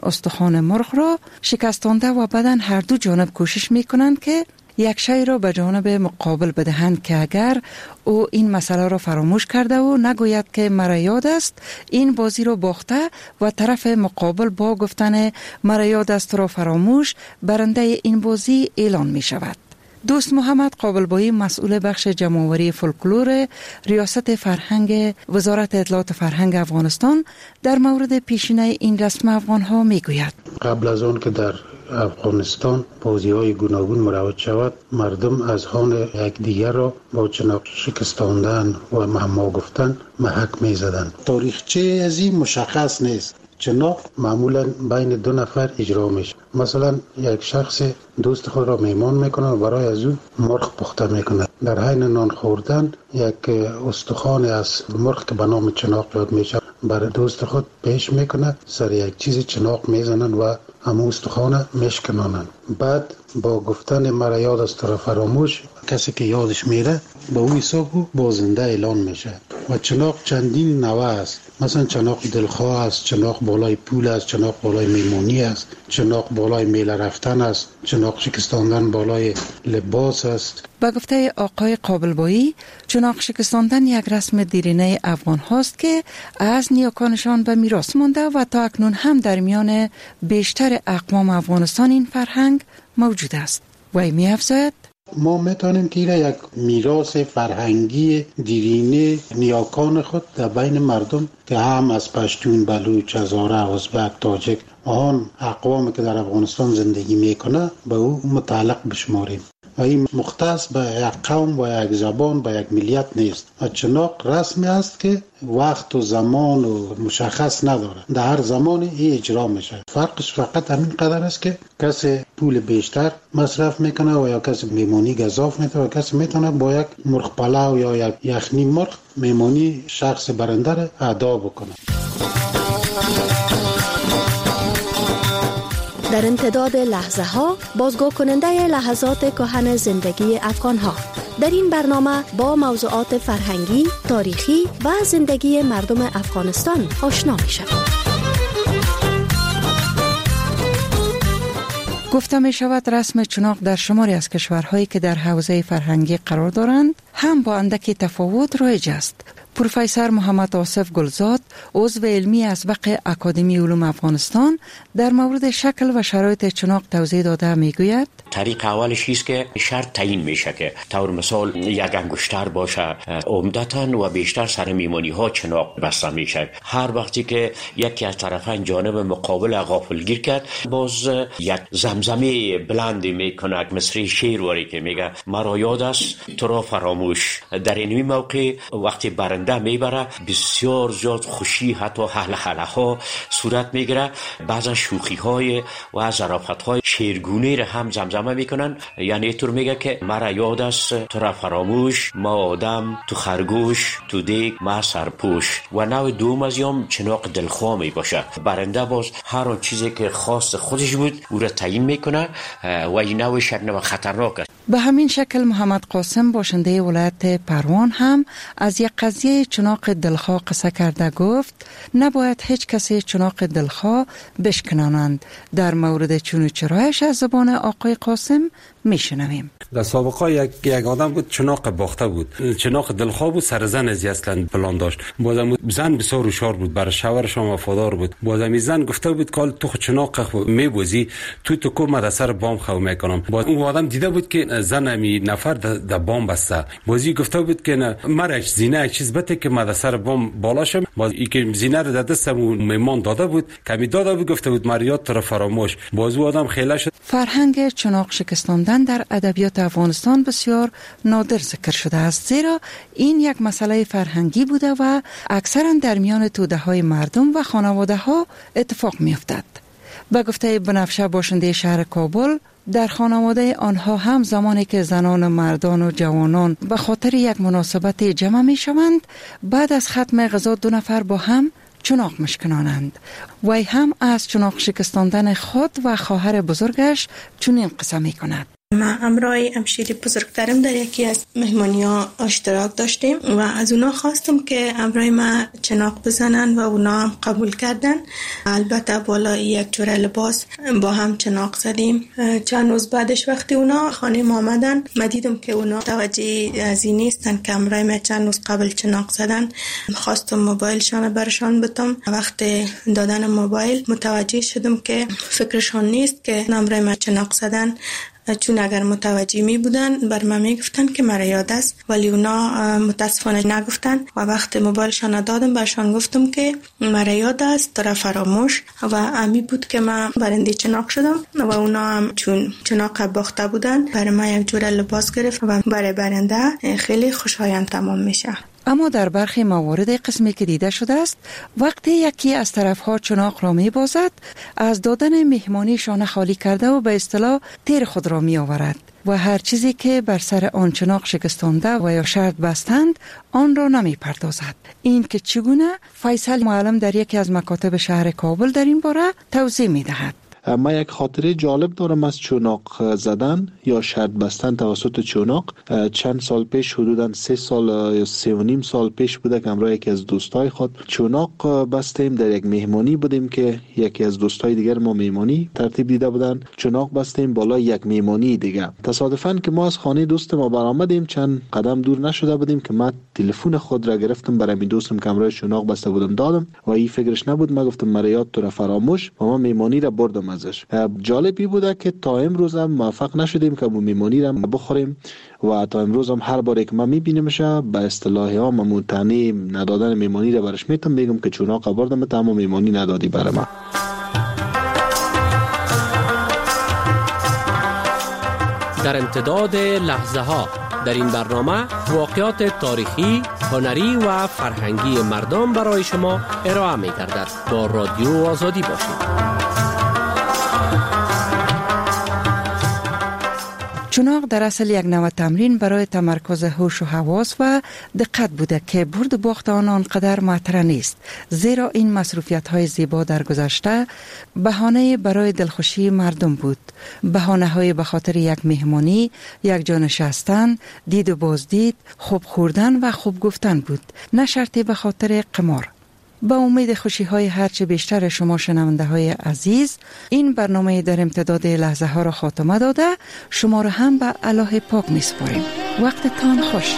استخوان مرغ را شکستانده و بعداً هر دو جانب کوشش می کنند که یک شی را به جانب مقابل بدهند که اگر او این مسئله را فراموش کرده و نگوید که مرا یاد است، این بازی را باخته و طرف مقابل با گفتن مرا یاد است را فراموش برنده این بازی اعلان می شود. دوست محمد قابلبایی مسئول بخش جمع‌آوری فولکلور ریاست فرهنگ وزارت اطلاعات فرهنگ افغانستان در مورد پیشینه این رسم افغان‌ها میگوید. قبل از آن که در افغانستان بازی‌های گوناگون مروج شود، مردم از هان یکدیگر را با چناق شکستاندن و معما گفتن محک می‌زدند. تاریخچه از این مشخص نیست. چناق معمولا بین دو نفر اجرا میشه. مثلا یک شخص دوست خود را میمان میکنه و برای از او مرغ پخته میکنه. در حین نان خوردن یک استخوان از مرغ که به نام چناق یاد میشه برای دوست خود پیش میکنه، سر یک چیز چناق میزنن و همون استخوان میشکنانن. بعد با گفتن مرا یاد است را فراموش، کسی که یادش میره به اون حساب بازنده اعلان میشه. و چناق چندین نوع است. مثلا چناق دلخواه است، چناق بالای پول است، چناق بالای میمونی است، چناق بالای میله رفتن است، چناق شکستاندن بالای لباس است. با گفته آقای قابلبایی، چناق شکستاندن یک رسم دیرینه افغان هاست که از نیاکانشان به میراث مانده و تا اکنون هم در میان بیشتر اقوام افغانستان این فرهنگ موجود است. وی می افزاید: ما میتونیم که یک میراث فرهنگی دیرینه نیاکان خود در بین مردم که هم از پشتون، بلوچ، هزاره، ازبک، تاجک آن اقوامی که در افغانستان زندگی میکنه به او متعلق بشماریم. و این مختص به یک قوم و یک زبان و یک ملیت نیست. و چناق رسمی است که وقت و زمان و مشخص نداره، در هر زمانی این اجرا میشه. فرقش فقط همین قدر است که کسی پول بیشتر مصرف میکنه و یا کسی میمونی گزاف میتونه و کسی میتونه با یک مرغ پلو یا یک یخنی مرغ میمونی شخص برنده را ادا بکنه. در امتداد لحظه ها بازگو کننده لحظات کهن زندگی افغان ها. در این برنامه با موضوعات فرهنگی، تاریخی و زندگی مردم افغانستان آشنا می شود. گفته می شود رسم چناق در شماری از کشورهایی که در حوزه فرهنگی قرار دارند هم با اندکی تفاوت رایج است. پروفسور محمد آصف گلزاد، عضو علمی از وقع اکادمی علوم افغانستان، در مورد شکل و شرایط چناق توضیح داده میگوید: طریق اولش است که شرط تعیین میشه که طور مثال یک انگشتر باشه، عمدتاً و بیشتر سر میمانی ها چناق بسته میشه. هر وقتی که یکی از طرفین جانب مقابل غافلگیر کرد، باز یک زمزمه بلندی میکنه، مثل شعر که میگه مرا یاد است تو را فراموش. در این موقع وقتی برنده میبره بسیار زیاد خوشی، حتی هله ها صورت میگیره. بعضا شوخی های و ظرافت های شیرگونه را هم زمزمه میکنن. یعنی اینطور میگه که مرا یاد است تو را فراموش، ما آدم تو خرگوش، تو دیگ ما سرپوش. و نوع دوم از یام چناق دلخواه می باشه. برنده باز هر آن چیزی که خاص خودش بود او را تعیین میکنه و این نوع شرنه و خطرناک است. به همین شکل محمد قاسم باشنده ولایت پروان هم از یک قضیه چناق دلخواه قصه کرده. گفت نباید هیچ کسی چناق دلخواه بشکنانند. در مورد چون و چرایش از زبان آقای قاسم میشنویم. در سابقه یک آدم بود چناق باخته بود، چناق دلخواه بود، سر زن از اصلا پلان داشت. بازم زن بسیار هوشیار بود، برای شوهرش هم وفادار بود. بازم زن گفته بود که تو چناق میبوزی، تو کو ما سر بام خو میکنم. باز اون آدم دیده بود که زن می نفر در بام بسته. بازی گفته بود که نه مرا زینه یک چیز بده که ما سر بام بالاشم. باز این که زینه رو در دستم میمان داده بود، کمی داده بود، گفته بود مریاد تو را فراموش. باز اون آدم خیلی شد. فرهنگ چناق شکستاندن در ادبیات افغانستان بسیار نادر ذکر شده است، زیرا این یک مسئله فرهنگی بوده و اکثرا در میان توده‌های مردم و خانواده‌ها اتفاق می‌افتد. به گفته بنفشه باشنده شهر کابل، در خانواده آنها هم زمانی که زنان و مردان و جوانان به خاطر یک مناسبت جمع می‌شوند، بعد از ختم غذا دو نفر با هم چناق مشکنانند. وی هم از چناق شکستاندن خود و خواهر بزرگش چنین قصه می کند. ما امرای امشیری بزرگترم در یکی از مهمانی‌ها اشتراک داشتیم و از اونا خواستم که امرای ما چناق بزنن و اونا هم قبول کردن. البته بالا یک جوره لباس با هم چناق زدیم. چند روز بعدش وقتی اونا خانه ما آمدن ما دیدم که اونا توجه از این نیستن که امرای ما چند روز قبل چناق زدن. خواستم موبایلشان برشان بدم. وقتی دادن موبایل متوجه شدم که فکرشان نیست که امرای ما چناق زدن، چون اگر متوجه می بودن بر من می گفتن که مرا یاد است، ولی اونا متاسفانه نگفتن و وقت موبایلشان دادم برشان گفتم که مرا یاد است ترا فراموش و امی بود که من برنده چناق شدم و اونا هم چون چناق باخته بودن برای من یک جوره لباس گرفت و برای برنده خیلی خوشایند تمام میشه. اما در برخی موارد قسمی که دیده شده است وقتی یکی از طرفها چناق را می بازد از دادن مهمانی شانه خالی کرده و به اصطلاح تیر خود را می آورد و هر چیزی که بر سر آن چناق شکستانده و یا شرط بستند آن را نمی پردازد. این که چگونه فیصل معلم در یکی از مکاتب شهر کابل در این باره توضیح می دهد. ما یک خاطره جالب دارم از چناق زدن یا شرط بستن توسط چناق. چند سال پیش حدوداً 3 سال یا 3.5 سال پیش بوده که همراه یکی از دوستای خود چناق بستیم. در یک مهمانی بودیم که یکی از دوستای دیگر ما مهمانی ترتیب دیده بودن. چناق بستیم بالا یک مهمانی دیگه. تصادفاً که ما از خانه دوست ما برآمدیم چند قدم دور نشده بودیم که ما تلفن خود را گرفتم برای می دوستم که همراه چناق بسته بودم دادم و این فکرش نبود. ما گفتم مرا یاد تو را فراموش و ما مهمانی را بردم ازش. جالبی بوده که تا امروز هم موفق نشدیم که مهمانی را بخوریم و تا امروز هم هر بار که من میبینیمش به اصطلاح ها ممتنع ندادن مهمانی را برش میتم بگم که چناق بردم تا اما مهمانی ندادی برای من. در امتداد لحظه ها در این برنامه واقعات تاریخی، هنری و فرهنگی مردم برای شما ارائه می گردد. با رادیو آزادی باشید. چناق در اصل یک نوع تمرین برای تمرکز هوش و حواس و دقت بوده که برد و باخت آن آنقدر مطرح نیست، زیرا این مصروفیت‌های زیبا در گذشته بهانه برای دلخوشی مردم بود. بهانه‌های به خاطر یک مهمانی، یک جا نشستن، دید و بازدید، خوب خوردن و خوب گفتن بود، نه شرطی به خاطر قمار. با امید خوشی های هرچه بیشتر شما شنونده های عزیز این برنامه در امتداد لحظه ها را خاتمه داده شما را هم به الله پاک می سپاریم. وقتتان خوش.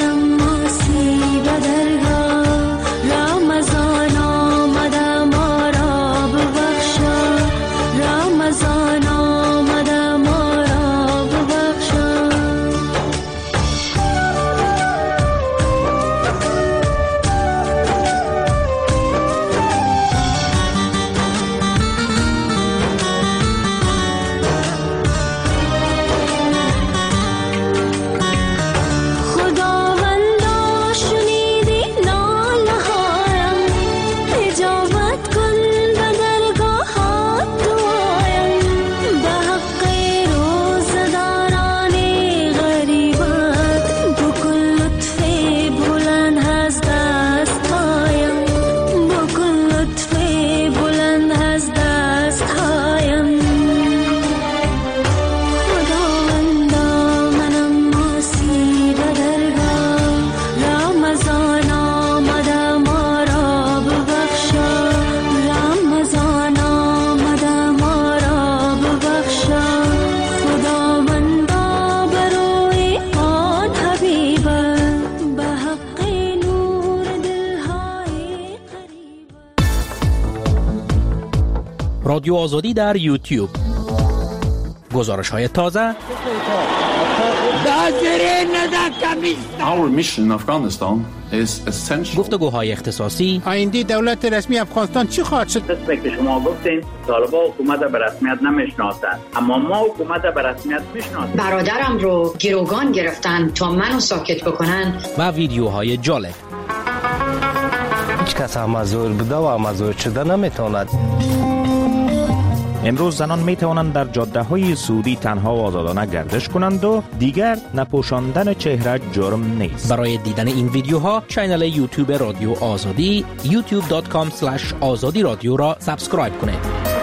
رمضان آمد ما رادیو آزادی در یوتیوب. گزارش های تازه. Our mission in Afghanistan is essential. گفتگوهای اختصاصی. آینده دولت رسمی افغانستان چی خواهد شد؟ مثل که شما گفتین طالبان حکومت به رسمیت نمیشناسند، اما ما حکومت به رسمیت میشناسیم. برادرم رو گروگان گرفتن تا منو ساکت بکنن. و ویدیوهای جالب. هیچ کس مزور بوده و مزور شده نمیتواند. امروز زنان می توانند در جاده های سعودی تنها و آزادانه گردش کنند و دیگر نپوشاندن چهره جرم نیست. برای دیدن این ویدیوها کانال یوتیوب رادیو آزادی youtube.com/azadi radio را سابسکرایب کنید.